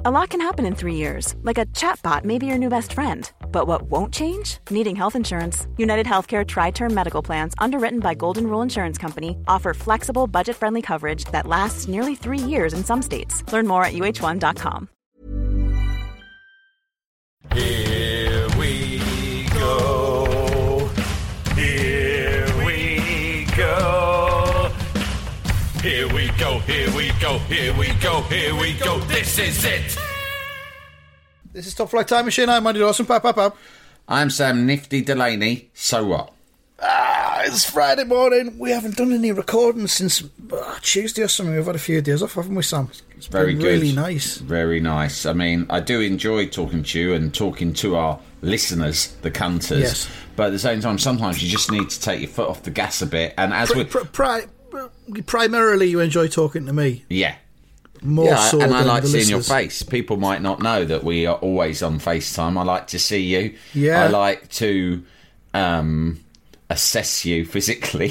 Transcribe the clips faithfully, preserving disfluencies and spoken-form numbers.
A lot can happen in three years, like a chatbot may be your new best friend. But what won't change? Needing health insurance. United Healthcare Tri-Term Medical Plans, underwritten by Golden Rule Insurance Company, offer flexible, budget-friendly coverage that lasts nearly three years in some states. Learn more at U H one dot com. Here we go. Here we go. Here we go, here we go, here we go, here we go. This is it. This is Top Flight Time Machine. I'm Andy Dawson. Pap, pap, pap. I'm Sam Nifty Delaney. So what? Ah, it's Friday morning. We haven't done any recording since uh, Tuesday or something. We've had a few days off, haven't we, Sam? It's very good. Really nice. Very nice. I mean, I do enjoy talking to you and talking to our listeners, the cunters. Yes. But at the same time, sometimes you just need to take your foot off the gas a bit. And as Pri- we... pri- pri- primarily, you enjoy talking to me. Yeah. More yeah, so and than I like the seeing your listeners. face. People might not know that we are always on FaceTime. I like to see you. Yeah. I like to um, assess you physically.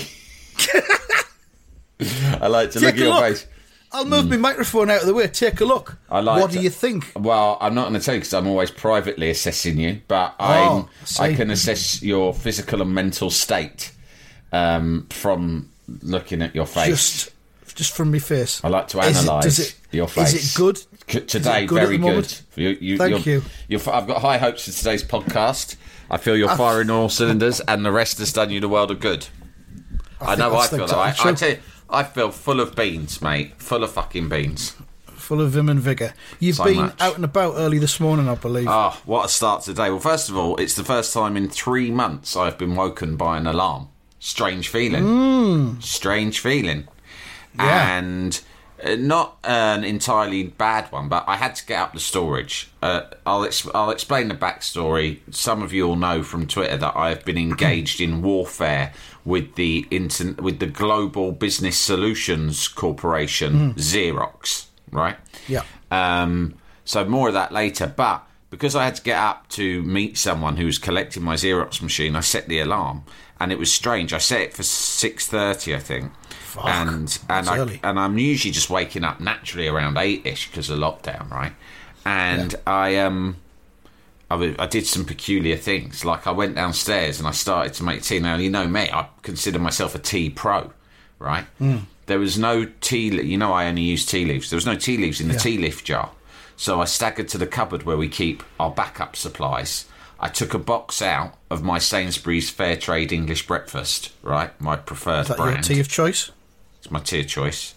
I like to Take look at a your look. face. I'll move my microphone out of the way. Take a look. I like what to- do you think? Well, I'm not going to tell you because I'm always privately assessing you, but Oh, I'm, I see. can assess your physical and mental state um, from looking at your face. Just, just from my face. I like to Is it- analyse does it- your face. Is it good? C- Today, Is it good at very the good. moment? You, you, Thank you're, you. You're, I've got high hopes for today's podcast. I feel you're I- firing all cylinders, and the rest has done you the world of good. I, think know I that's feel the- that. I, I true. tell you, I feel full of beans, mate. Full of fucking beans. Full of vim and vigour. You've So been much. out and about early this morning, I believe. Oh, what a start today. Well, first of all, it's the first time in three months I've been woken by an alarm. Strange feeling. Mm. Strange feeling. Yeah. And uh, not an entirely bad one, but I had to get up the storage. Uh, I'll, ex- I'll explain the backstory. Some of you will know from Twitter that I've been engaged in warfare with the inter- with the Global Business Solutions Corporation, Xerox, right? Yeah. Um, so more of that later. But because I had to get up to meet someone who was collecting my Xerox machine, I set the alarm, and it was strange. I set it for six thirty, I think. Fuck, and and that's I early. and I'm usually just waking up naturally around eight-ish because of lockdown, right? And Yeah. I um. I, w- I did some peculiar things. Like I went downstairs and I started to make tea. Now, you know me, I consider myself a tea pro, right? Mm. There was no tea, le- you know I only use tea leaves. There was no tea leaves in the Yeah. tea leaf jar. So I staggered to the cupboard where we keep our backup supplies. I took a box out of my Sainsbury's Fair Trade English breakfast, right? My preferred Is that brand. your tea of choice? It's my tea of choice.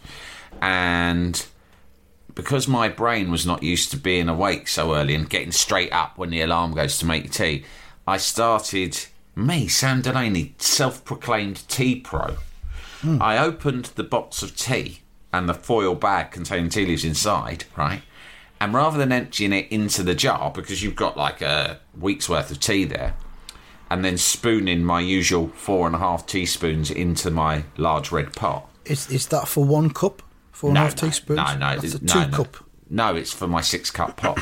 And because my brain was not used to being awake so early and getting straight up when the alarm goes to make your tea, I started, me, Sam Delaney, self-proclaimed tea pro. Mm. I opened the box of tea and the foil bag containing tea leaves inside, right? And rather than emptying it into the jar, because you've got like a week's worth of tea there, and then spooning my usual four and a half teaspoons into my large red pot. Is is that for one cup? Four and a half teaspoons? No, no, That's a no, two no. cup. No, it's for my six cup pot.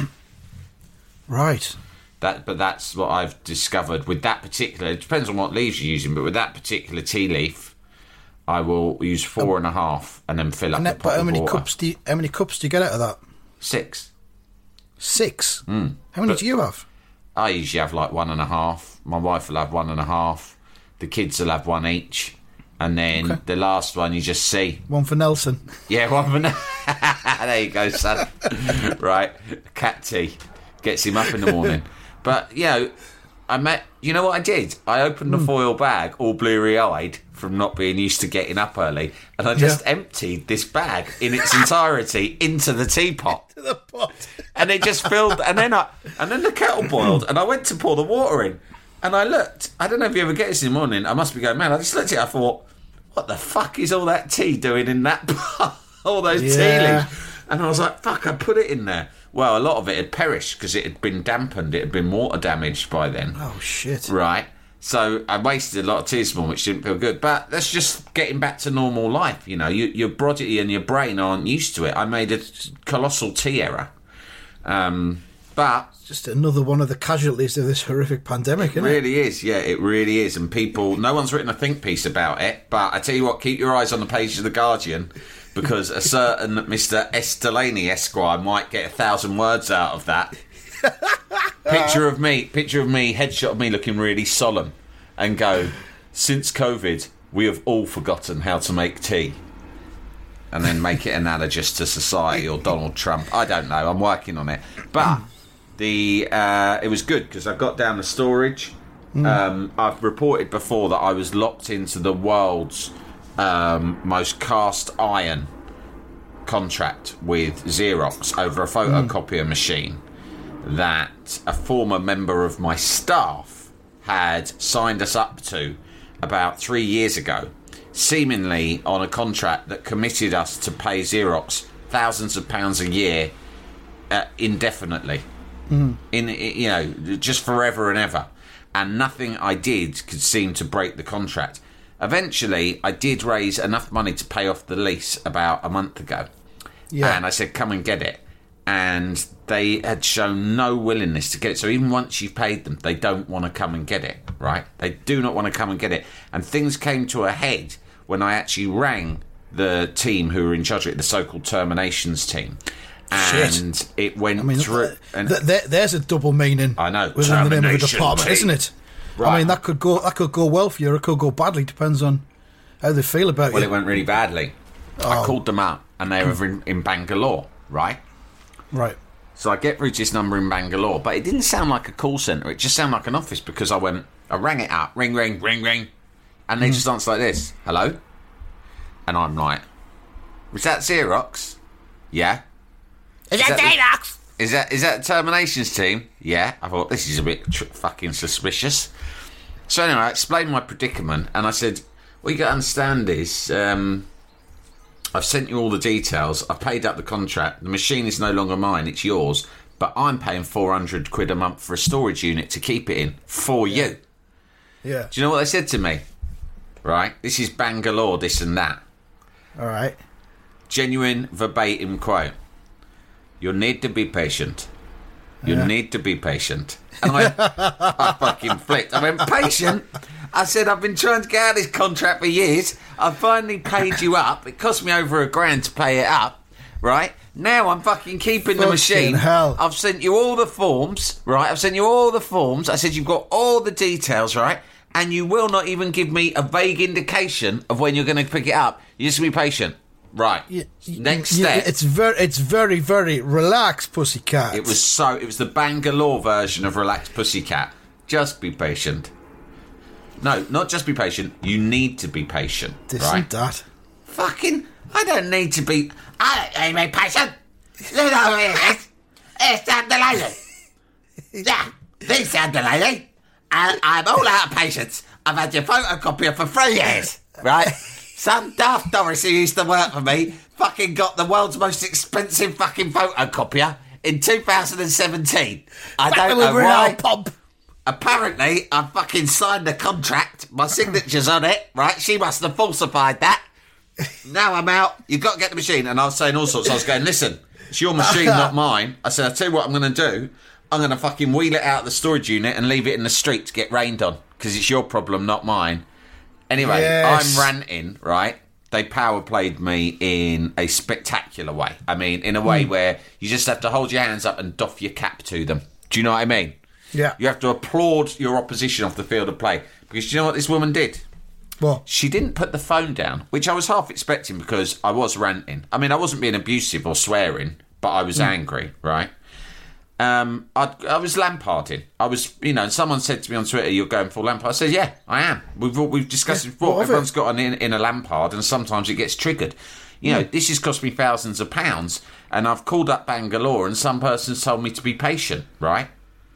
Right. That, but that's what I've discovered with that particular. It depends on what leaves you're using, but with that particular tea leaf, I will use four and a half and then fill up And the that, pot but how with many water. cups do you, how many cups do you get out of that? Six. Six. Mm. How many But- do you have? I usually have like one and a half. My wife will have one and a half. The kids will have one each. And then Okay. the last one you just see. One for Nelson. Yeah, one for now. There you go, son. Right, cat tea gets him up in the morning. But you know, I met. You know what I did? I opened the Hmm. foil bag, all bleary-eyed from not being used to getting up early, and I just Yeah. emptied this bag in its entirety into the teapot, The pot. and it just filled. And then I, and then the kettle boiled, and I went to pour the water in, and I looked. I don't know if you ever get this in the morning. I must be going, man. I just looked at it. I thought, what the fuck is all that tea doing in that pot? All those tea Yeah. leaves. And I was like, fuck, I put it in there. Well, a lot of it had perished because it had been dampened. It had been water damaged by then. Oh, shit. Right. So I wasted a lot of tea this morning, which didn't feel good. But that's just getting back to normal life. You know, you, your body and your brain aren't used to it. I made a colossal tea error. Um, but Just another one of the casualties of this horrific pandemic, it isn't it? really is. Yeah, it really is. And people, no one's written a think piece about it. But I tell you what, keep your eyes on the pages of The Guardian because a certain Mister S. Delaney Esquire might get a thousand words out of that. Picture of me, picture of me, headshot of me looking really solemn, and go, since COVID, we have all forgotten how to make tea. And then make it analogous to society or Donald Trump. I don't know, I'm working on it. But the uh, it was good because I got down the storage. Mm. Um, I've reported before that I was locked into the world's um, most cast iron contract with Xerox over a photocopier mm. machine that a former member of my staff had signed us up to about three years ago, seemingly on a contract that committed us to pay Xerox thousands of pounds a year uh, indefinitely. Mm. In, you know, just forever and ever. And nothing I did could seem to break the contract. Eventually, I did raise enough money to pay off the lease about a month ago. Yeah. And I said, come and get it. And they had shown no willingness to get it. So even once you've paid them, they don't want to come and get it, right? They do not want to come and get it. And things came to a head when I actually rang the team who were in charge of it, the so-called terminations team. And Shit. it went I mean, through... And th- th- there's a double meaning I know, within the name of the department, team. Isn't it? Right. I mean, that could go that could go well for you or it could go badly, depends on how they feel about well, you. Well, it went really badly. Oh. I called them up and they were in, in Bangalore, right? Right. So I get through to this number in Bangalore, but it didn't sound like a call centre. It just sounded like an office because I went, I rang it up, ring, ring, ring, ring, and they mm. just answered like this, hello? And I'm like, was that Xerox? Yeah. Is, is that, that Xerox? The, is that is that the terminations team? Yeah. I thought, this is a bit tr- fucking suspicious. So anyway, I explained my predicament, and I said, what you got to understand is, um... I've sent you all the details. I've paid up the contract. The machine is no longer mine. It's yours. But I'm paying four hundred quid a month for a storage unit to keep it in for yeah. you. Yeah. Do you know what they said to me? Right? This is Bangalore, this and that. All right. Genuine verbatim quote. You need to be patient. You yeah. need to be patient. And I, I fucking flipped. I went, patient? I said, I've been trying to get out of this contract for years. I finally paid you up. It cost me over a grand to pay it up, right? Now I'm fucking keeping the machine. Hell. I've sent you all the forms, right? I've sent you all the forms. I said, you've got all the details, right? And you will not even give me a vague indication of when you're going to pick it up. You just be patient. Right. You, you, Next you, step. It's very, it's very, very relaxed, pussycat. It was so. It was the Bangalore version of relaxed pussycat. Just be patient. No, not just be patient. You need to be patient. This right? and that. Fucking. I don't need to be. I don't need to be patient. You know who it is? It's Sam Delaney. Yeah, this Sam Delaney. And I'm all out of patience. I've had your photocopier for three years, right? Some daft Doris who used to work for me fucking got the world's most expensive fucking photocopier in two thousand seventeen. I don't know why. Pump. Apparently, I fucking signed a contract. My signature's on it, right? She must have falsified that. Now I'm out. You've got to get the machine. And I was saying all sorts. I was going, listen, it's your machine, not mine. I said, I'll tell you what I'm going to do. I'm going to fucking wheel it out of the storage unit and leave it in the street to get rained on. Because it's your problem, not mine. Anyway, yes. I'm ranting, right? They power played me in a spectacular way. I mean, in a way mm. where you just have to hold your hands up and doff your cap to them. Do you know what I mean? Yeah. You have to applaud your opposition off the field of play. Because do you know what this woman did? What? She didn't put the phone down, which I was half expecting because I was ranting. I mean, I wasn't being abusive or swearing, but I was mm. angry, right? Um, I, I was Lamparding. I was, you know, someone said to me on Twitter, you're going full Lampard. I said, yeah, I am. We've we've discussed yeah, it before. Everyone's it? got an in, in a Lampard and sometimes it gets triggered. You know, mm. this has cost me thousands of pounds and I've called up Bangalore and some person's told me to be patient, right?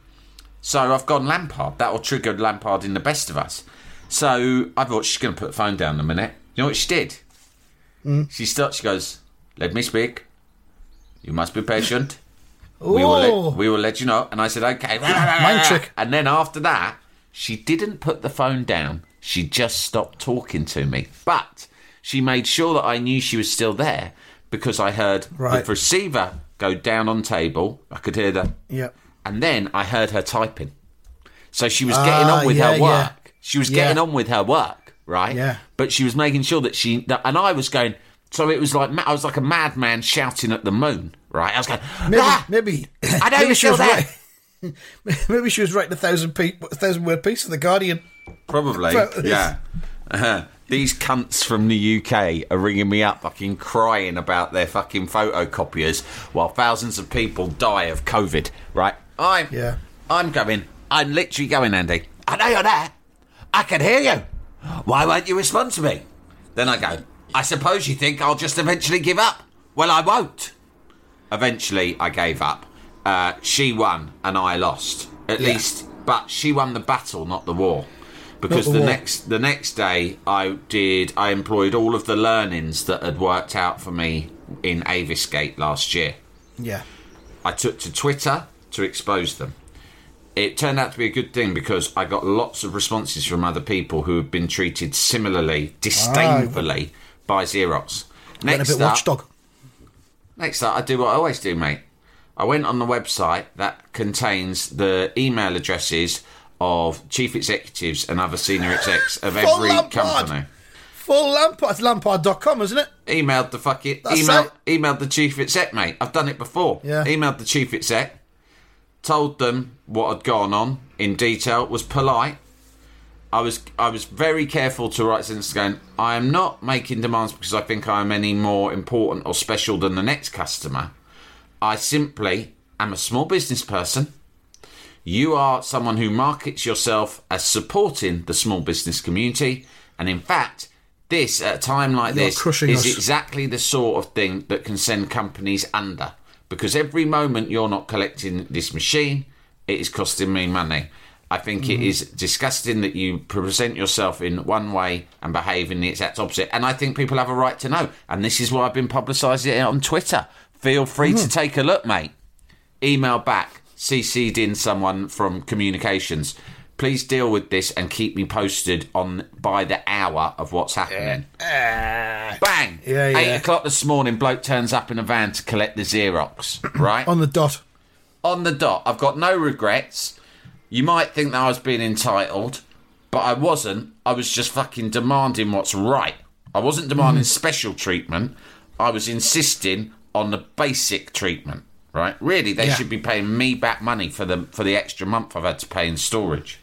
So I've gone Lampard. That will trigger Lampard in the best of us. So I thought she's going to put the phone down in a minute. You know what she did? Mm. She starts, she goes, let me speak. You must be patient. We will, let, we will let you know. And I said, okay. Mind trick. And then after that, she didn't put the phone down. She just stopped talking to me. But she made sure that I knew she was still there because I heard right. the receiver go down on table. I could hear the... Yep. And then I heard her typing. So she was getting on with uh, yeah, her work. Yeah. She was getting yeah. on with her work, right? Yeah. But she was making sure that she... That, and I was going, So it was like I was like a madman shouting at the moon, right? I was going, Maybe, ah, maybe, I know maybe you're she was still there. right. Maybe she was writing a thousand, pe- a thousand word piece for The Guardian. Probably, But- yeah. Uh-huh. These cunts from the U K are ringing me up, fucking crying about their fucking photocopiers, while thousands of people die of COVID. Right? I'm, Yeah. I'm going. I'm literally going, Andy. I know you're there. I can hear you. Why won't you respond to me? Then I go, I suppose you think I'll just eventually give up. Well, I won't. Eventually, I gave up. Uh, she won and I lost. At Yeah. least, but she won the battle, not the war. Because Not the, the war. next the next day, I did. I employed all of the learnings that had worked out for me in Avisgate last year. Yeah. I took to Twitter to expose them. It turned out to be a good thing because I got lots of responses from other people who have been treated similarly, disdainfully, by Xerox. Went a Next bit up, watchdog. next up, I do what I always do, mate. I went on the website that contains the email addresses of chief executives and other senior execs of Full every Lampard. company. Full Lampard. It's lampard dot com, isn't it? Emailed the fucking That's email, it. emailed the chief exec, mate. I've done it before. Yeah. Emailed the chief exec, told them what had gone on in detail. Was polite. I was I was very careful to write sentences going, I am not making demands because I think I am any more important or special than the next customer. I simply am a small business person. You are someone who markets yourself as supporting the small business community. And in fact, this, at a time like You're this, crushing is us. exactly the sort of thing that can send companies under. Because every moment you're not collecting this machine, it is costing me money. I think Mm. it is disgusting that you present yourself in one way and behave in the exact opposite. And I think people have a right to know. And this is why I've been publicising it on Twitter. Feel free Mm. to take a look, mate. Email back, C C'd in someone from communications. Please deal with this and keep me posted on by the hour of what's happening. Bang! Yeah, yeah. Eight o'clock this morning, bloke turns up in a van to collect the Xerox, right? On the dot. On the dot. I've got no regrets. You might think that I was being entitled, but I wasn't. I was just fucking demanding what's right. I wasn't demanding special treatment. I was insisting on the basic treatment, right? Really, they Yeah. should be paying me back money for the for the extra month I've had to pay in storage.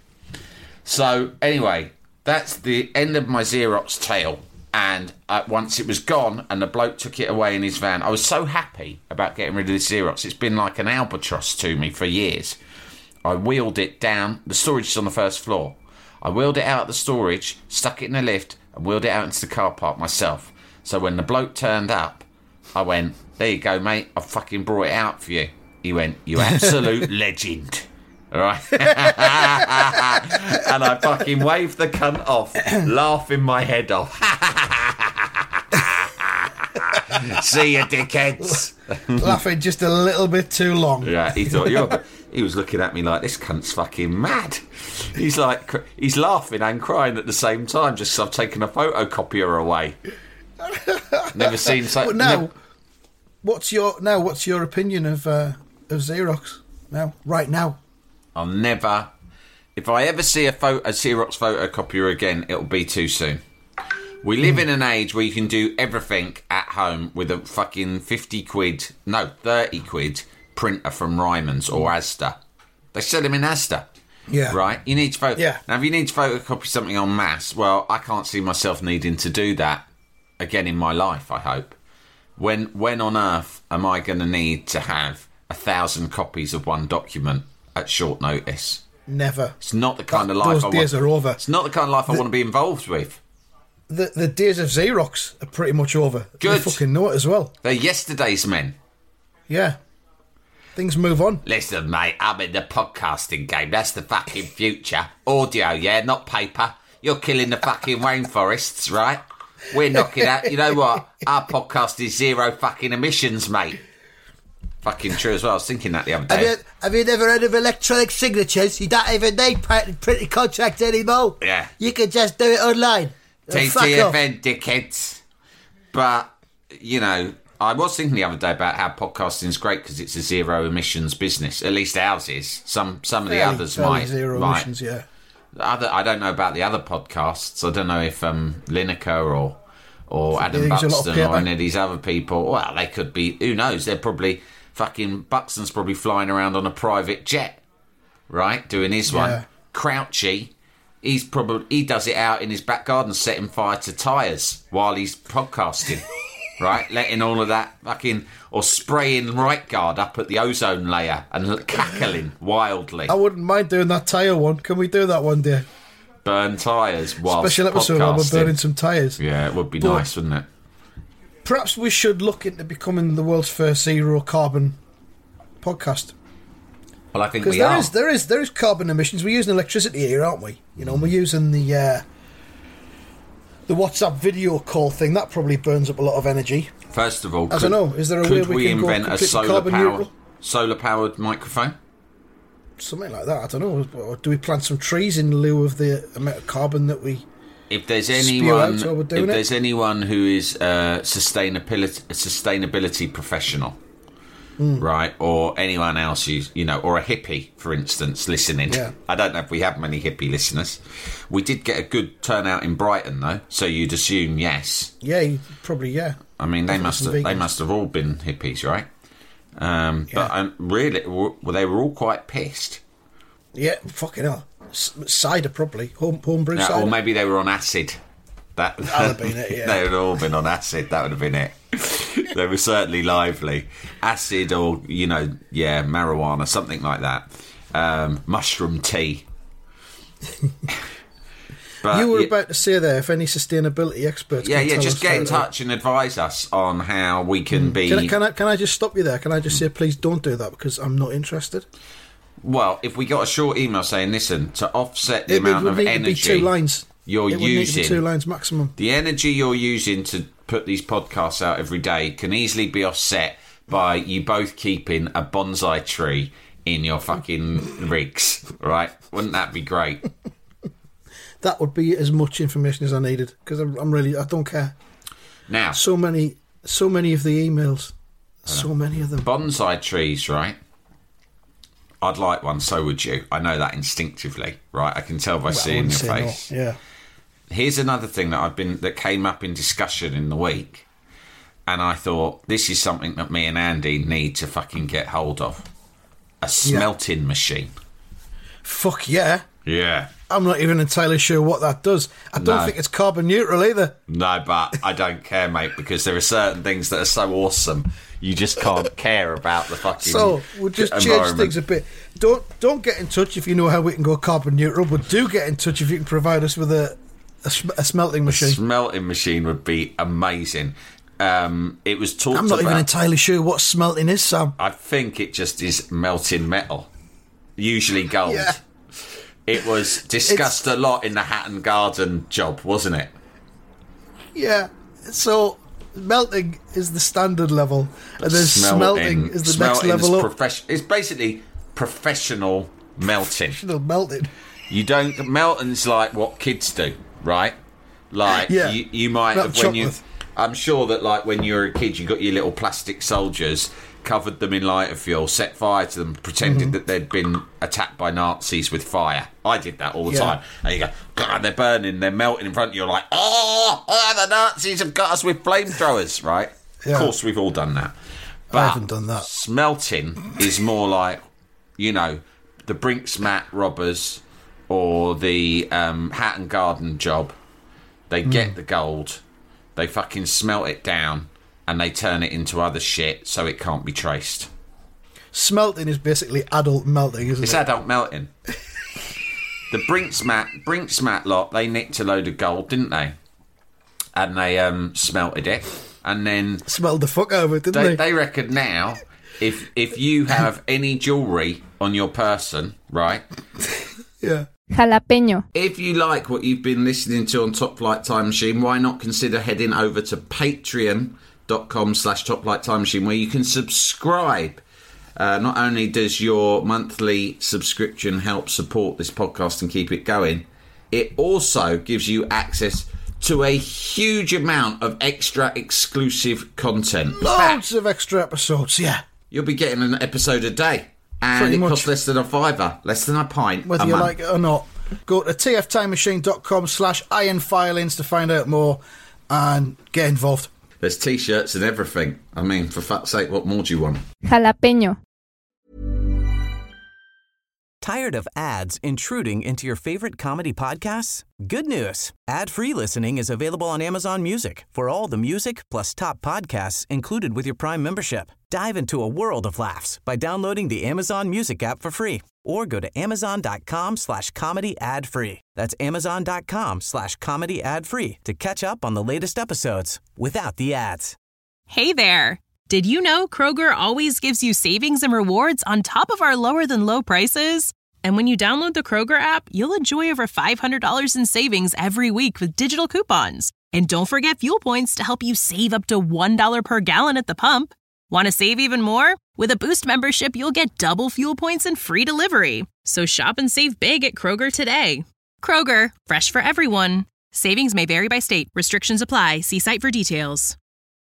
So, anyway, that's the end of my Xerox tale. And uh, once it was gone and the bloke took it away in his van, I was so happy about getting rid of this Xerox. It's been like an albatross to me for years. I wheeled it down. The storage is on the first floor. I wheeled it out of the storage, stuck it in a lift, and wheeled it out into the car park myself. So when the bloke turned up, I went, there you go, mate. I fucking brought it out for you. He went, you absolute legend. All right. And I fucking waved the cunt off, laughing my head off. See you, dickheads. Laughing just a little bit too long. Yeah, he thought you're. He was looking at me like this cunt's fucking mad. He's like, cr- he's laughing and crying at the same time, just 'cause I've taken a photocopier away. Never seen so. But now, nev- what's your now? What's your opinion of uh, of Xerox now? Right now, I'll never. If I ever see a, photo, a Xerox photocopier again, it'll be too soon. We live in an age where you can do everything at home with a fucking fifty quid, no, thirty quid printer from Ryman's or Asda. They sell them in Asda. yeah, Right? You need to photo. Yeah. Now, if you need to photocopy something en masse, well, I can't see myself needing to do that again in my life, I hope. When when on earth am I going to need to have a thousand copies of one document at short notice? Never. It's not the kind That- of life those I days want. are over. It's not the kind of life I want to be involved with. The the days of Xerox are pretty much over. Good. They fucking know it as well. They're yesterday's men. Yeah, things move on. Listen, mate, I'm in the podcasting game. That's the fucking future. Audio, yeah, not paper. You're killing the fucking rainforests, right? We're knocking out. You know what? Our podcast is zero fucking emissions, mate. Fucking true as well. I was thinking that the other Have day. you, have you never heard of electronic signatures? You don't even need patent printed contracts anymore. Yeah. You can just do it online. Uh, Take fuck to your off. event, dickheads. But, you know, I was thinking the other day about how podcasting's great because it's a zero emissions business. At least ours is. Some some of the Fairly- others fairly might. zero might. emissions. Yeah, Other, I don't know about the other podcasts. I don't know if um, Lineker or or Adam use a lot of Buxton paper. or any of these other people. Well, they could be, who knows, they're probably, fucking Buxton's probably flying around on a private jet, right, doing his Yeah. one. Crouchy, he's probably, he does it out in his back garden setting fire to tyres while he's podcasting, right, letting all of that fucking, or spraying right guard up at the ozone layer and cackling wildly. I wouldn't mind doing that tyre one. Can we do that one day? Burn tyres while Special episode where we're burning some tyres. Yeah, it would be But- nice, wouldn't it? Perhaps we should look into becoming the world's first zero carbon podcast. Well, I think Because we there are. is there is there is carbon emissions. We're using electricity here, aren't we? You know, we're using the uh, the WhatsApp video call thing. That probably burns up a lot of energy. First of all, I could, don't know. Is there a could way we we can go invent a completely solar carbon powered neutral? solar powered microphone? Something like that. I don't know. Or do we plant some trees in lieu of the amount of carbon that we? If there's Spew anyone, out while we're if doing it? there's anyone who is a sustainability a sustainability professional, Hmm. right, or anyone else who's, you know, or a hippie, for instance, listening. Yeah. I don't know if we have many hippie listeners. We did get a good turnout in Brighton, though, so you'd assume yes. Yeah, you- probably yeah. I mean, they Definitely must some have, they vegans. must have all been hippies, right? Um, But Yeah. um, really, well, they were all quite pissed. Yeah, fucking hell. S- cider probably home homebrew Yeah, cider. or maybe they were on acid. That would have been it, yeah. They would have all been on acid. That would have been it. They were certainly lively. Acid or, you know, yeah, marijuana, something like that. Um, mushroom tea. But you were yeah, about to say there if any sustainability experts. yeah, can yeah, tell just us get how in to- touch and advise us on how we can be... Can I, can I can I just stop you there? Can I just say please don't do that because I'm not interested. Well, if we got a short email saying, listen, to offset the It, it amount would of need energy to be two lines. you're it would need to be using... two lines maximum. The energy you're using to put these podcasts out every day can easily be offset by you both keeping a bonsai tree in your fucking rigs, right? Wouldn't that be great? That would be as much information as I needed because I'm, I'm really I don't care. Now, So many so many of the emails, so many of them. bonsai trees, right? I'd like one, so would you. I know that instinctively, right? I can tell by Well, I seeing wouldn't your say no. face. Yeah. Here's another thing that I've been that came up in discussion in the week, and I thought this is something that me and Andy need to fucking get hold of: a smelting machine. Fuck yeah. Yeah. I'm not even entirely sure what that does. I don't No. think it's carbon neutral either. No, but I don't care, mate, because there are certain things that are so awesome you just can't care about the fucking So we'll just change environment. things a bit. Don't don't get in touch if you know how we can go carbon neutral, but do get in touch if you can provide us with a a, sm- a smelting machine. Smelting machine would be amazing. Um, it was talked I'm not about. even entirely sure what smelting is, Sam. I think it just is melting metal, usually gold. Yeah. It was discussed a lot in the Hatton Garden job, wasn't it? Yeah. So melting is the standard level, and then smelting, is the smelting next level is up. profes- It's basically professional melting. Professional melting. You don't melting's like what kids do, right? Like Yeah. you, you might Melt have when you. chocolate. I'm sure that like when you were a kid, you got your little plastic soldiers, covered them in lighter fuel, set fire to them, pretended Mm-hmm. that they'd been attacked by Nazis with fire. I did that all the Yeah. time. And you go, God, they're burning, they're melting in front of you. You're like, oh, oh, the Nazis have got us with flamethrowers, right? Yeah. Of course, we've all done that. But I haven't done that. Smelting is more like, you know, the Brinksmat robbers or the um, Hatton Garden job. They get Hmm. the gold, they fucking smelt it down, and they turn it into other shit so it can't be traced. Smelting is basically adult melting, isn't It's it? adult melting. The Brinksmat, Brinksmat lot, they nicked a load of gold, didn't they? And they um, smelted it, and then Smelled the fuck out of it, didn't they, they? they reckon now, if if you have any jewellery on your person, right? Yeah. Jalapeño. If you like what you've been listening to on Top Flight Time Machine, why not consider heading over to patreon.com slash Top Flight Time Machine, where you can subscribe. Uh, not only does your monthly subscription help support this podcast and keep it going, it also gives you access to a huge amount of extra exclusive content. In fact, Loads of extra episodes, yeah. you'll be getting an episode a day. And Pretty it much. costs less than a fiver, less than a pint. Whether a you month. like it or not. Go to tftimemachine.com slash iron filings to find out more. and get involved. There's T-shirts and everything. I mean, for fuck's sake, what more do you want? Jalapeño. Tired of ads intruding into your favorite comedy podcasts? Good news. Ad-free listening is available on Amazon Music for all the music plus top podcasts included with your Prime membership. Dive into a world of laughs by downloading the Amazon Music app for free or go to amazon.com slash comedy ad free. That's amazon.com slash comedy ad free to catch up on the latest episodes without the ads. Hey there. Did you know Kroger always gives you savings and rewards on top of our lower than low prices? And when you download the Kroger app, you'll enjoy over five hundred dollars in savings every week with digital coupons. And don't forget fuel points to help you save up to one dollar per gallon at the pump. Want to save even more? With a Boost membership, you'll get double fuel points and free delivery. So shop and save big at Kroger today. Kroger, fresh for everyone. Savings may vary by state. Restrictions apply. See site for details.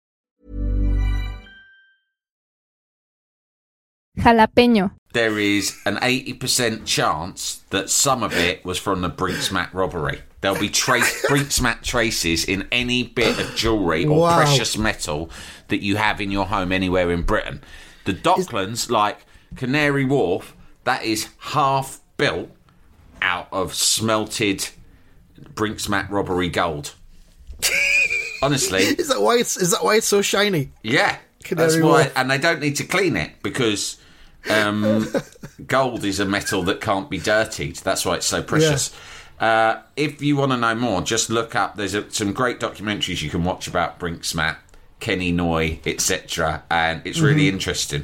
Jalapeño. There is an eighty percent chance that some of it was from the Brinksmat robbery. There'll be trace Brinksmat traces in any bit of jewellery or Wow. precious metal that you have in your home anywhere in Britain. The Docklands, like Canary Wharf, that is half built out of smelted Brinksmat robbery gold. Honestly. Is that why it's is that why it's so shiny? Yeah, Canary that's why, Wharf. and they don't need to clean it because um, gold is a metal that can't be dirtied. That's why it's so precious. Uh, if you want to know more, just look up. There's a, some great documentaries you can watch about Brinksmat, Kenny Noy, et cetera, and it's really Mm-hmm. interesting.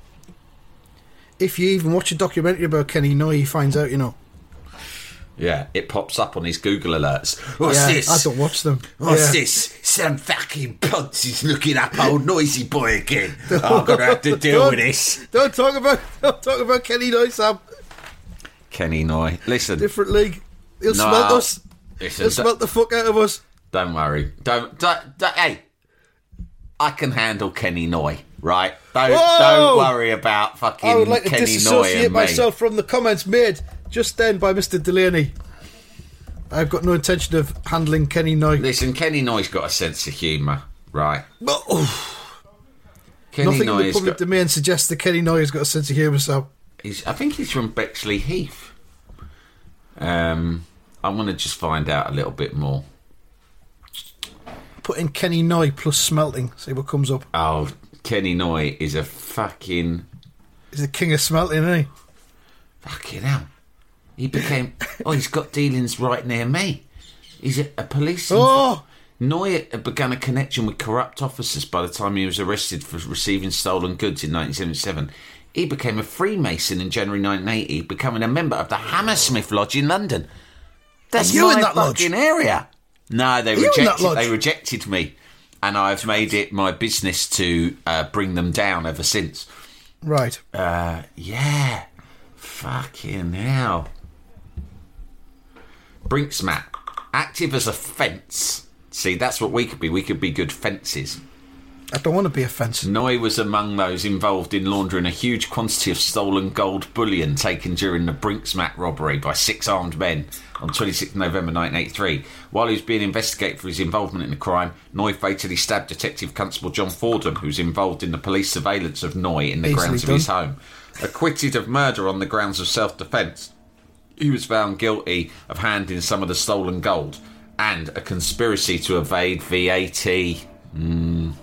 If you even watch a documentary about Kenny Noy, he finds out, you know. Yeah, it pops up on his Google alerts. What's yeah, this? I don't watch them. What's Yeah. this? Some fucking punts is looking up old noisy boy again. Oh, I'm gonna have to deal with this. Don't talk about don't talk about Kenny Noy, Sam. Kenny Noy. Listen, Different league. He'll No. smelt us. listen, He'll d- smelt the fuck out of us. don't worry. Don't, don't, don't. Hey, I can handle Kenny Noy, right? Don't, Whoa! don't worry about fucking I would like to Kenny Noy disassociate and me. myself from the comments made just then by Mister Delaney. I've got no intention of handling Kenny Noy. Listen, Kenny Noy's got a sense of humour, right? But, oh, Kenny nothing in Noy the has public got. domain suggests that Kenny Noy has got a sense of humour, Sam. He's, I think he's from Bexley Heath. Um, I'm going to just find out a little bit more. Put in Kenny Noy plus smelting, see what comes up. Oh, Kenny Noy is a fucking He's the king of smelting, isn't he? fucking hell. He became. Oh, he's got dealings right near me. He's a, a police. Oh! Noy had begun a connection with corrupt officers by the time he was arrested for receiving stolen goods in nineteen seventy-seven. He became a Freemason in January nineteen eighty, becoming a member of the Hammersmith Lodge in London. That's Are you my in that lodge? fucking area. No, they Are you in that rejected. lodge? They rejected me, and I've made it my business to uh, bring them down ever since. Right. Uh, yeah, fucking hell. Brinksmat, active as a fence. See, that's what we could be. We could be good fences. I don't want to be offensive. Noy was among those involved in laundering a huge quantity of stolen gold bullion taken during the Brinksmat robbery by six armed men on twenty-sixth of November nineteen eighty-three. While he was being investigated for his involvement in the crime, Noy fatally stabbed Detective Constable John Fordham, who was involved in the police surveillance of Noy in the Easily grounds done. of his home. Acquitted of murder on the grounds of self-defence, he was found guilty of handing some of the stolen gold and a conspiracy to evade V A T. Mm.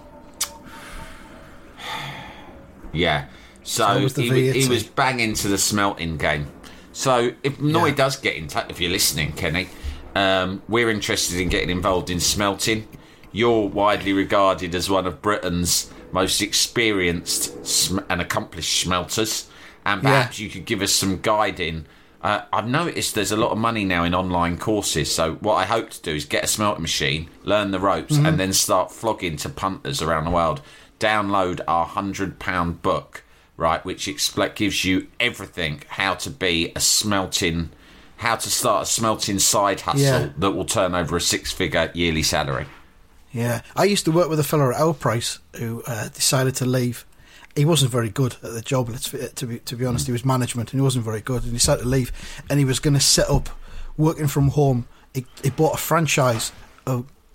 Yeah, so, So was the he, wa- he V A T. was banging to the smelting game. So if Noy Yeah. does get in touch, if you're listening, Kenny, um, we're interested in getting involved in smelting. You're widely regarded as one of Britain's most experienced sm- and accomplished smelters, and perhaps you could give us some guiding. Uh, I've noticed there's a lot of money now in online courses, so what I hope to do is get a smelting machine, learn the ropes, Mm-hmm. and then start flogging to punters around the world. Download our one hundred pound book, right, which expl- gives you everything, how to be a smelting, how to start a smelting side hustle Yeah. that will turn over a six-figure yearly salary. Yeah. I used to work with a fellow at Our Price who uh, decided to leave. He wasn't very good at the job, let's to be to be honest. He was management and he wasn't very good, and he decided to leave, and he was going to set up working from home. He, he bought a franchise of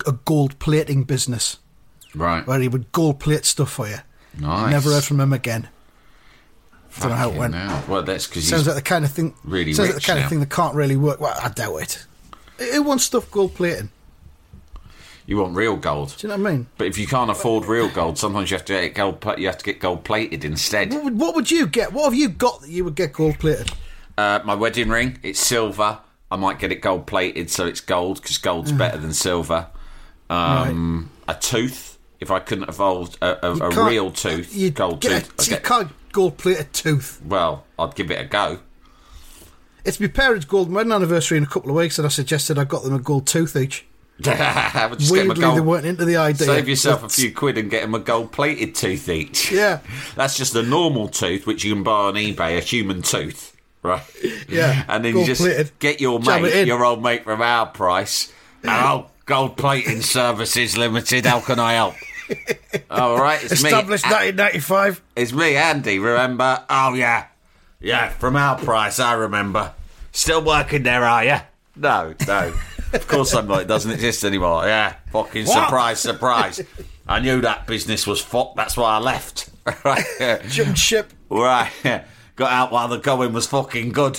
a gold plating business. Right. Where he would gold plate stuff for you. Nice. Never heard from him again. Don't know how it went. Hell. Well, that's because sounds like the kind of thing. Really sounds rich like the kind now. of thing that can't really work. Well, I doubt it. Who wants stuff gold plating? You want real gold. Do you know what I mean? But if you can't afford real gold, sometimes you have to get gold. pla- You have to get gold plated instead. What would, what would you get? What have you got that you would get gold plated? Uh, my wedding ring, it's silver. I might get it gold plated so it's gold because gold's better than silver. Um, right. A tooth, if I couldn't afford a, a, a real tooth, you gold get tooth. A, I'd you get, can't gold plate a tooth. Well, I'd give it a go. It's my parents' golden wedding anniversary in a couple of weeks, and I suggested I got them a gold tooth each. Just Weirdly, gold, they weren't into the idea. Save yourself but, a few quid and get them a gold-plated tooth each. Yeah. That's just a normal tooth, which you can buy on eBay, a human tooth, right? Yeah. And then you just plated. get your Jam it mate, in. your old mate from our price. Hello, Gold Plating Services Limited, how can I help? All right, it's Established me. nineteen ninety-five. It's me, Andy, remember? Oh, yeah. Yeah, from our price, I remember. Still working there, are you? No, no. Of course I'm not. It doesn't exist anymore. Yeah, fucking What? surprise, surprise. I knew that business was fucked. That's why I left. Right. Jumped ship. Right. Got out while the going was fucking good.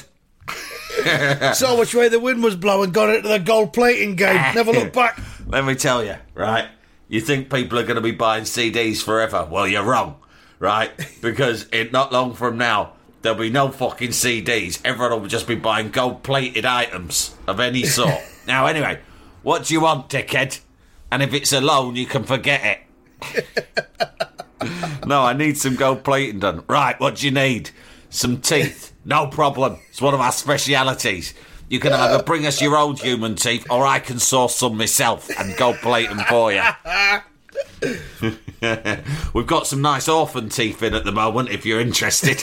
Saw which way the wind was blowing, got into the gold plating game. Never looked back. Let me tell you, right? You think people are going to be buying C Ds forever? Well, you're wrong, right? Because in not long from now, there'll be no fucking C Ds. Everyone will just be buying gold-plated items of any sort. Now, anyway, what do you want, dickhead? And if it's a loan, you can forget it. No, I need some gold plating done. Right, what do you need? Some teeth. No problem. It's one of our specialities. You can either bring us your old human teeth, or I can source some myself and gold plate them for you. We've got some nice orphan teeth in at the moment, if you're interested.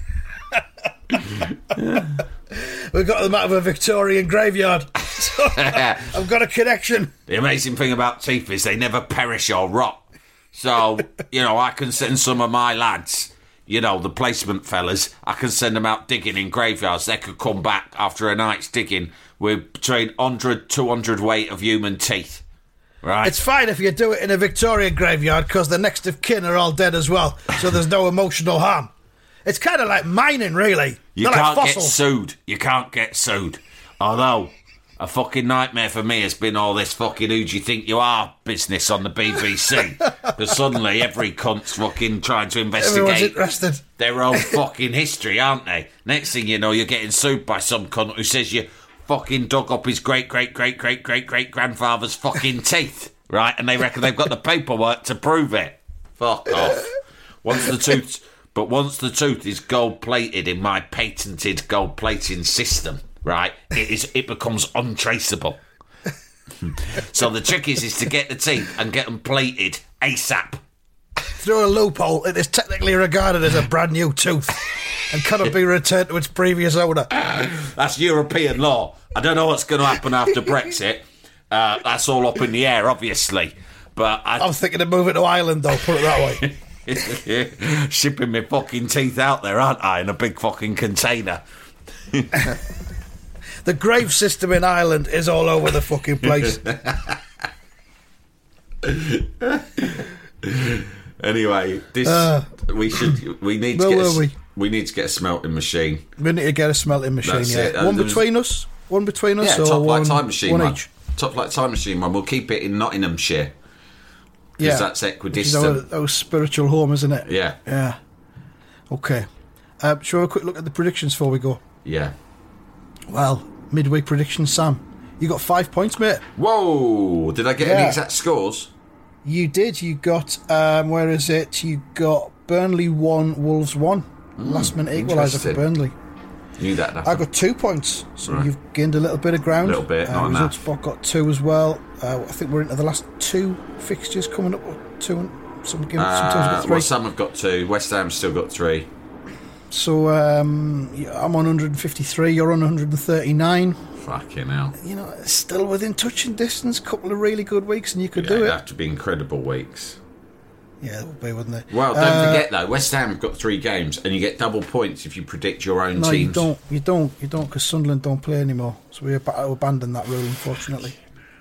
We got them out of a Victorian graveyard. So I've got a connection. The amazing thing about teeth is they never perish or rot. So, you know, I can send some of my lads, you know, the placement fellas, I can send them out digging in graveyards. They could come back after a night's digging with between one hundred, two hundred weight of human teeth. Right? It's fine if you do it in a Victorian graveyard because the next of kin are all dead as well, so there's no emotional harm. It's kind of like mining, really. You They're can't like get fossils. sued. You can't get sued. Although, a fucking nightmare for me has been all this fucking who do you think you are business on the B B C. Because suddenly every cunt's fucking trying to Everyone's investigate interested. their own fucking history, aren't they? Next thing you know, you're getting sued by some cunt who says you fucking dug up his great, great, great, great, great, great grandfather's fucking teeth, right? And they reckon they've got the paperwork to prove it. Fuck off. Once the tooth... But once the tooth is gold-plated in my patented gold-plating system, right, it is it becomes untraceable. So the trick is, is to get the teeth and get them plated ASAP. Through a loophole, it is technically regarded as a brand new tooth and cannot be returned to its previous owner. That's European law. I don't know what's going to happen after Brexit. Uh, that's all up in the air, obviously. But I... I'm thinking of moving to Ireland, though, put it that way. Shipping my fucking teeth out there, aren't I, in a big fucking container? The grave system in Ireland is all over the fucking place. Anyway, this Uh, we should we need to where get were a, we? we need to get a smelting machine. We need to get a smelting machine, That's yeah. it. Uh, One there was- between us? One between us? Yeah, or top one, flight time machine one one. each? Top flight time machine one. We'll keep it in Nottinghamshire. Yeah. That's Which is equidistant. our, our spiritual home, isn't it? Yeah. Yeah. Okay. Uh, shall we have a quick look at the predictions before we go? Yeah. Well, midweek predictions, Sam. You got five points, mate. Whoa! Did I get any Yeah. exact scores? You did. You got, um, where is it? You got Burnley one, Wolves one. Last minute equaliser for interesting. Burnley. Knew that. I got two points, so Right. you've gained a little bit of ground. Little bit, uh, not Results enough. Spot got two as well. Uh, I think we're into the last two fixtures coming up. Two and some games, sometimes we've Uh, got three. well, some have got two. West Ham's still got three. So um, yeah, I'm on one hundred fifty-three. You're on one hundred thirty-nine. Fucking hell. You know, still within touching distance. Couple of really good weeks, and you could Yeah, do it'd it. have to be incredible weeks. Yeah, it would be, wouldn't it? Well, don't Uh, forget though, West Ham have got three games, and you get double points if you predict your own No, teams. you don't. You don't. You don't, because Sunderland don't play anymore. So we ab- abandoned that rule, unfortunately.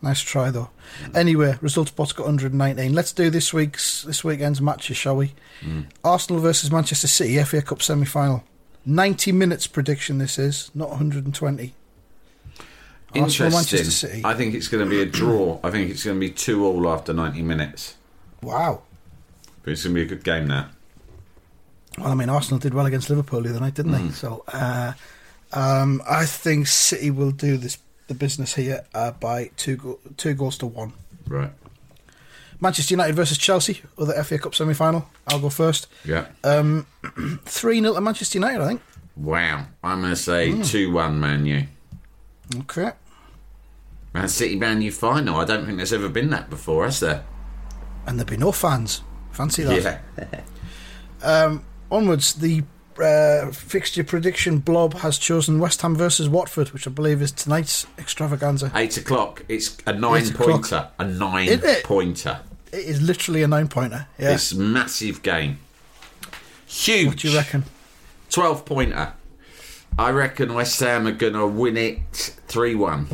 Nice try, though. Anyway, Result Spot's got one hundred nineteen. Let's do this week's this weekend's matches, shall we? Mm. Arsenal versus Manchester City, F A Cup semi-final. ninety minutes prediction this is, not one hundred twenty. Arsenal, Manchester Interesting. City. I think it's going to be a draw. I think it's going to be two all after ninety minutes. Wow. But it's going to be a good game now. Well, I mean, Arsenal did well against Liverpool the other night, didn't Mm. they? So, uh, um, I think City will do this the business here uh, by two go- two goals to one. Right. Manchester United versus Chelsea, other F A Cup semi-final. I'll go first. Yeah. Um, three nil to Manchester United, I think. Wow. I'm going to say Mm. two one Man U. Okay. Man City Man U final. I don't think there's ever been that before, has there? And there'll be no fans. Fancy that. Yeah. Um, onwards, the uh, fixture prediction blob has chosen West Ham versus Watford, which I believe is tonight's extravaganza. Eight o'clock. It's a nine Eight o'clock. pointer. A nine Is it? pointer. It is literally a nine-pointer. Yeah. It's a massive game. Huge. What do you reckon? twelve pointer. I reckon West Ham are going to win it three one.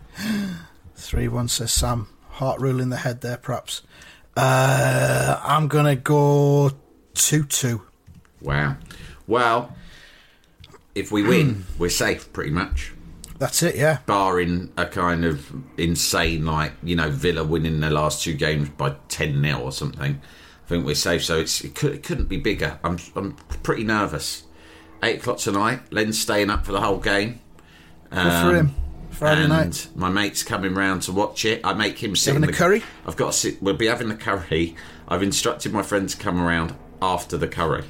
three one, says Sam. Heart rule in the head there, perhaps. Uh, I'm going to go two two. Wow. Well, if we win, we're safe pretty much. That's it, yeah. Barring a kind of insane, like, you know, Villa winning their last two games by ten nil or something. I think we're safe, so it's, it, could, it couldn't be bigger. I'm I'm pretty nervous. Eight o'clock tonight. Len's staying up for the whole game. Good for him. Friday and night. my mate's coming round to watch it. I make him sit. Having in a the, curry? I've got to sit. We'll be having the curry. I've instructed my friend to come around after the curry.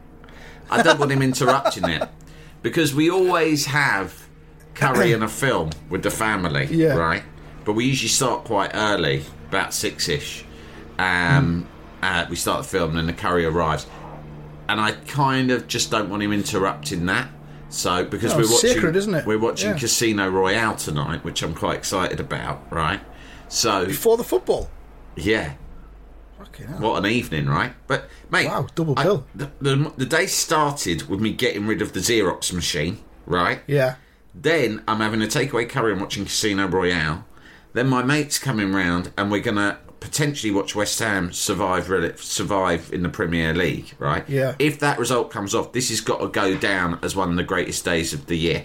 I don't want him interrupting it because we always have curry and a film with the family, Yeah. right? But we usually start quite early, about six-ish. Um, Hmm. uh, we start the film and then the curry arrives. And I kind of just don't want him interrupting that. So, because Oh, we're it's watching, sacred, isn't it? we're watching Yeah. Casino Royale tonight, which I'm quite excited about, right? So, Before the football. yeah, Fucking hell. what an evening, right? But, mate, Wow, double I- bill. the, the, the day started with me getting rid of the Xerox machine, right? Yeah. Then I'm having a takeaway curry and watching Casino Royale. Then my mate's coming round and we're going to potentially watch West Ham survive survive in the Premier League, right? Yeah. If that result comes off, this has got to go down as one of the greatest days of the year.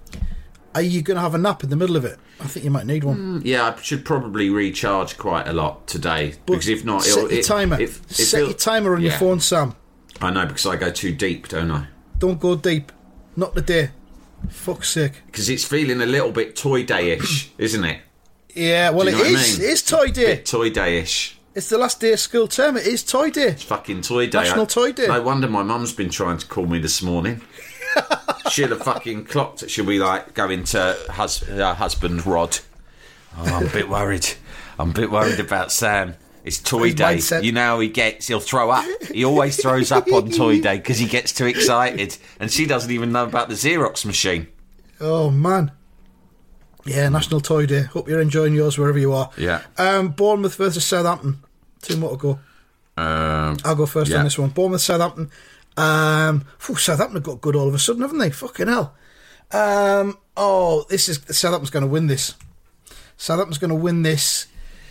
Are you going to have a nap in the middle of it? I think you might need one. Yeah, I should probably recharge quite a lot today because if not, set it'll, your it, timer. If, if set it'll- your timer on your Yeah. phone, Sam. I know because I go too deep, don't I? Don't go deep. Not today. Fuck's sake. Because it's feeling a little bit Toy Day-ish, isn't it? Yeah, well, Do it you know is. what I mean? It is Toy Day. Bit Toy Day-ish. It's the last day of school term. It is Toy Day. Fucking Toy Day. National I- Toy Day. No wonder my mum's been trying to call me this morning. She'd have fucking clocked it. She'll be like going to hus- her husband Rod. Oh, I'm a bit worried. I'm a bit worried about Sam. It's Toy His Day. mindset. You know how he gets. He'll throw up. He always throws up on Toy Day because he gets too excited. And she doesn't even know about the Xerox machine. Oh, man. Yeah, National Toy Day. Hope you're enjoying yours wherever you are. Yeah. Um, Bournemouth versus Southampton. Two more to go. Um, I'll go first yeah. on this one. Bournemouth, Southampton. Um, phew, Southampton have got good all of a sudden, haven't they? Fucking hell. Um, oh, this is Southampton's going to win this. Southampton's going to win this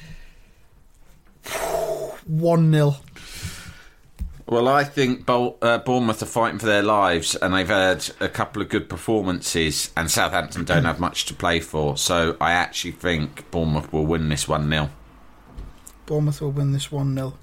one nil. Well, I think Bol- uh, Bournemouth are fighting for their lives and they've had a couple of good performances and Southampton don't have much to play for. So I actually think Bournemouth will win this one nil. Bournemouth will win this one nil.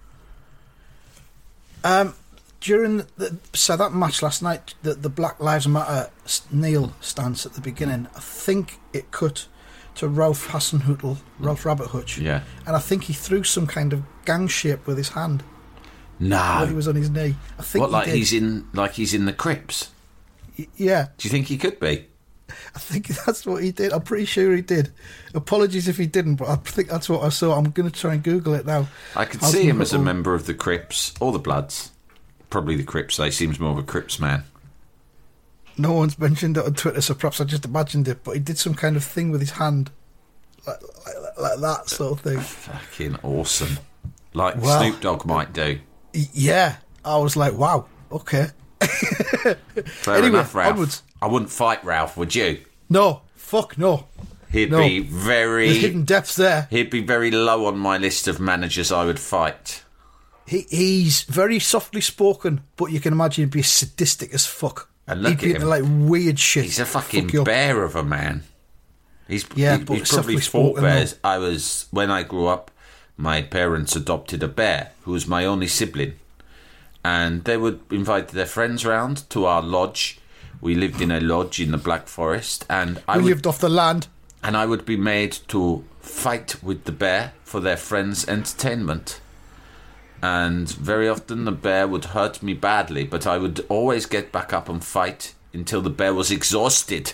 Um, during the, the Southampton match last night, the, the Black Lives Matter kneel stance at the beginning, I think it cut to Ralph Hasenhüttl, Ralph Rabbit Hutch. Yeah. And I think he threw some kind of gang shape with his hand No. when he was on his knee. I think What, he like did. he's in like he's in the Crips? Y- Yeah, Do you think he could be? I think that's what he did. I'm pretty sure he did. Apologies if he didn't, but I think that's what I saw. I'm going to try and Google it now. I could Hasenhüttl. see him as a member of the Crips or the Bloods. Probably the Crips. He seems more of a Crips man. No one's mentioned it on Twitter, so perhaps I just imagined it. But he did some kind of thing with his hand, like, like, like that sort of thing. Fucking awesome. Like Wow. Snoop Dogg might do. Y- Yeah, I was like, wow, okay. Fair Anyway, enough, Ralph. onwards. I wouldn't fight Ralph, would you? No, fuck no. He'd No. be very There's hidden depths there. He'd be very low on my list of managers I would fight. He he's very softly spoken, but you can imagine he'd be sadistic as fuck. And look he'd be at into, him. like weird shit. He's a fucking Fuck you up. bear of a man. He's Yeah, he, but he's probably softly fought spoken, bears. I was when I grew up. My parents adopted a bear who was my only sibling, and they would invite their friends round to our lodge. We lived in a lodge in the Black Forest, and I We would, lived off the land. and I would be made to fight with the bear for their friends' entertainment. And very often the bear would hurt me badly, but I would always get back up and fight until the bear was exhausted.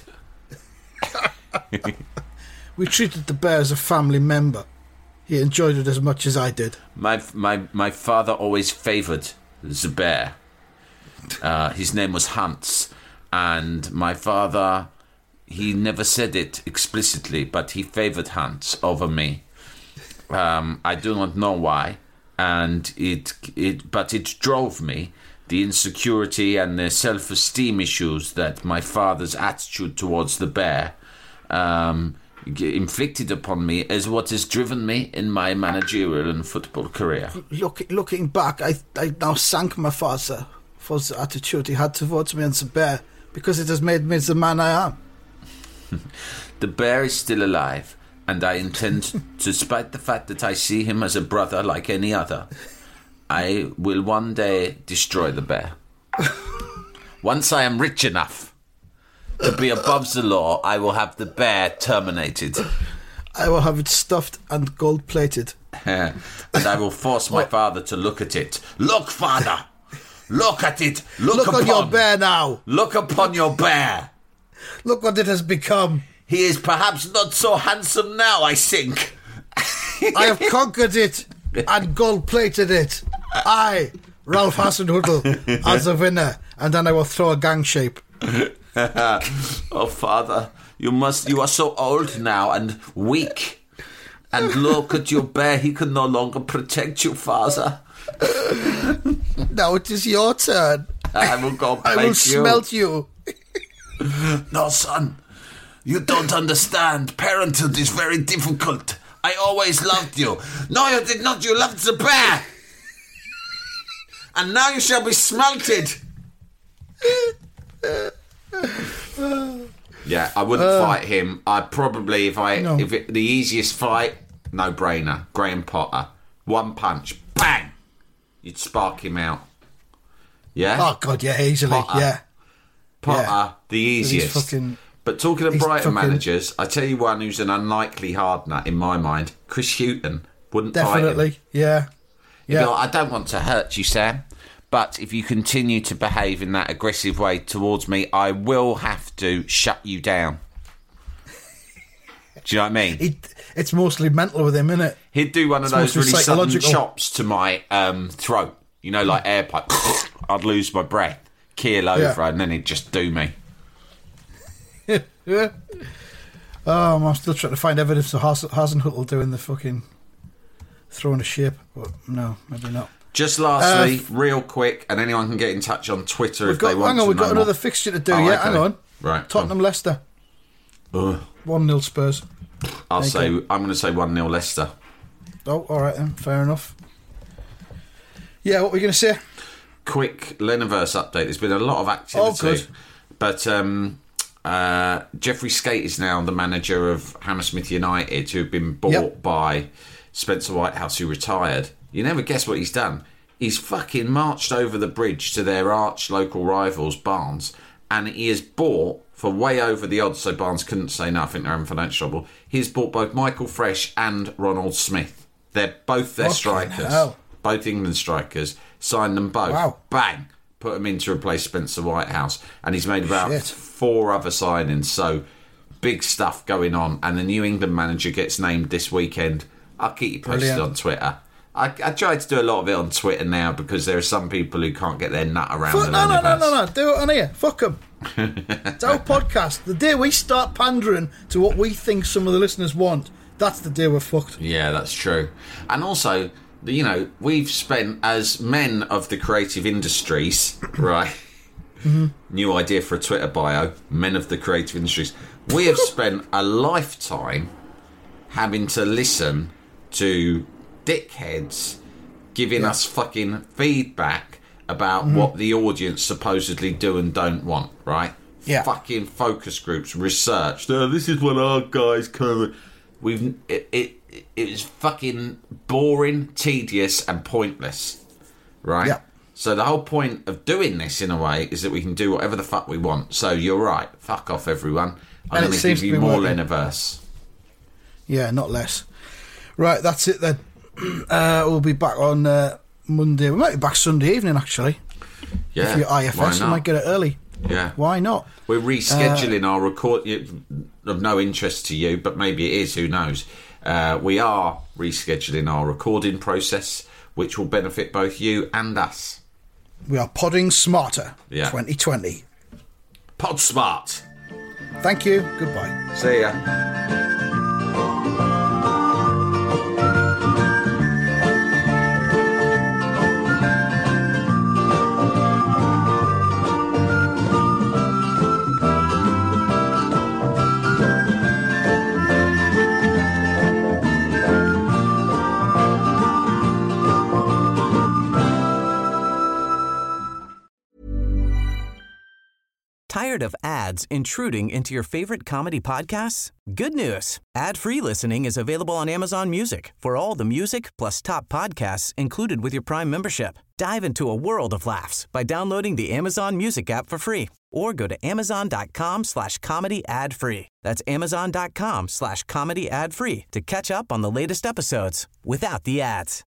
We treated the bear as a family member. He enjoyed it as much as I did. My my my father always favoured the bear. Uh, his name was Hans, and my father, he never said it explicitly, but he favoured Hans over me. Um, I do not know why, and it it but it drove me. The insecurity and the self-esteem issues that my father's attitude towards the bear um, inflicted upon me is what has driven me in my managerial and football career. Look, looking back, I I now thank my father for the attitude he had towards me and the bear, because it has made me the man I am. The bear is still alive, and I intend, despite the fact that I see him as a brother like any other, I will one day destroy the bear. Once I am rich enough to be above the law, I will have the bear terminated. I will have it stuffed and gold-plated. And I will force my father to look at it. Look, father! Look at it! Look, Look upon on your bear now! Look upon your bear! Look what it has become! He is perhaps not so handsome now, I think. I have conquered it and gold-plated it. I, Ralph Hasenhüttl, as a winner, and then I will throw a gang shape. Oh, father, you must. You are so old now and weak. And look at your bear; he can no longer protect you, father. Now it is your turn. I will go play I will you. smelt you. No, son, you don't understand. Parenthood is very difficult. I always loved you. No, you did not. You loved the bear. And now you shall be smelted. Yeah, I wouldn't uh, fight him. I'd probably, if I, no. if it, the easiest fight, no brainer. Graham Potter, one punch, bang, you'd spark him out. Yeah. Oh God, yeah, easily, Potter. yeah. Potter, yeah. the easiest. Fucking, but talking of Brighton fucking, managers, I tell you one who's an unlikely hard nut in my mind. Chris Hughton wouldn't definitely, fight him. yeah, yeah. Like, I don't want to hurt you, Sam. But if you continue to behave in that aggressive way towards me, I will have to shut you down. Do you know what I mean? It, it's mostly mental with him, isn't it? He'd do one of it's those really sudden chops to my um, throat. You know, like air pipe. I'd lose my breath, keel over, yeah. and then he'd just do me. Yeah. Oh, I'm still trying to find evidence of Hasenhüttl doing the fucking throwing a shape. But no, maybe not. Just lastly, uh, real quick, and anyone can get in touch on Twitter if got, they want hang on, to we've got know another more. fixture to do. Oh, yeah, okay. hang on. Right, Tottenham Leicester. one nil Spurs. I'll Thank say you. I'm going to say one nil Leicester. Oh, all right then. Fair enough. Yeah, what were you going to say? Quick Leniverse update. There's been a lot of activity. Oh, good. But um, uh, Jeffrey Skate is now the manager of Hammersmith United, who've been bought yep. by Spencer Whitehouse, who retired. You never guess what he's done. He's fucking marched over the bridge to their arch local rivals, Barnes, and he has bought, for way over the odds, so Barnes couldn't say no, I think they're in financial trouble, he's bought both Michael Fresh and Ronald Smith. They're both their Fucking strikers. Hell. Both England strikers. Signed them both. Wow. Bang. Put them in to replace Spencer Whitehouse. And he's made about Shit. four other signings, so big stuff going on. And the New England manager gets named this weekend. I'll keep you posted Brilliant. on Twitter. I, I try to do a lot of it on Twitter now because there are some people who can't get their nut around Fuck, the no, no, no, Leniverse. no, no. Do it on here. Fuck them. It's our podcast. The day we start pandering to what we think some of the listeners want, that's the day we're fucked. Yeah, that's true. And also, you know, we've spent, as men of the creative industries, right, Mm-hmm. New idea for a Twitter bio, Men of the Creative Industries. We have spent a lifetime having to listen to dickheads giving Yeah. us fucking feedback about Mm-hmm. what the audience supposedly do and don't want, right? Yeah. Fucking focus groups, research. Oh, this is what our guys kind of... We've... It, it, it was fucking boring, tedious and pointless, right? Yeah. So the whole point of doing this, in a way, is that we can do whatever the fuck we want. So you're right. Fuck off, everyone. I'm And it going to seems give to you be more working. Leniverse. Yeah, not less. Right, that's it then. Uh, we'll be back on uh, Monday. We might be back Sunday evening, actually. Yeah. If you're I F why S, you not? might get it early. Yeah. Why not? We're rescheduling our record of no interest to you, but maybe it is, who knows. Uh, we are rescheduling our recording process, which will benefit both you and us. We are podding smarter. Yeah. twenty twenty. Pod smart. Thank you. Goodbye. See ya. Tired of ads intruding into your favorite comedy podcasts? Good news. Ad-free listening is available on Amazon Music for all the music plus top podcasts included with your Prime membership. Dive into a world of laughs by downloading the Amazon Music app for free or go to amazon.com slash comedy ad free. That's amazon.com slash comedy ad free to catch up on the latest episodes without the ads.